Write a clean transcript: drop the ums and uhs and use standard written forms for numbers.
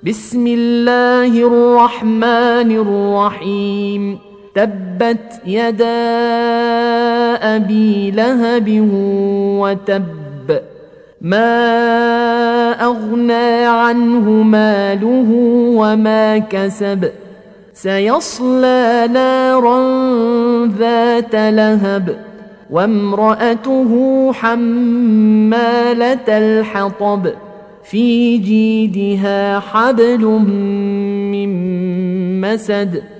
بسم الله الرحمن الرحيم تبت يدا أبي لهب وتب ما أغنى عنه ماله وما كسب سيصلى نارا ذات لهب وامرأته حمالة الحطب في جيدها حبل من مسد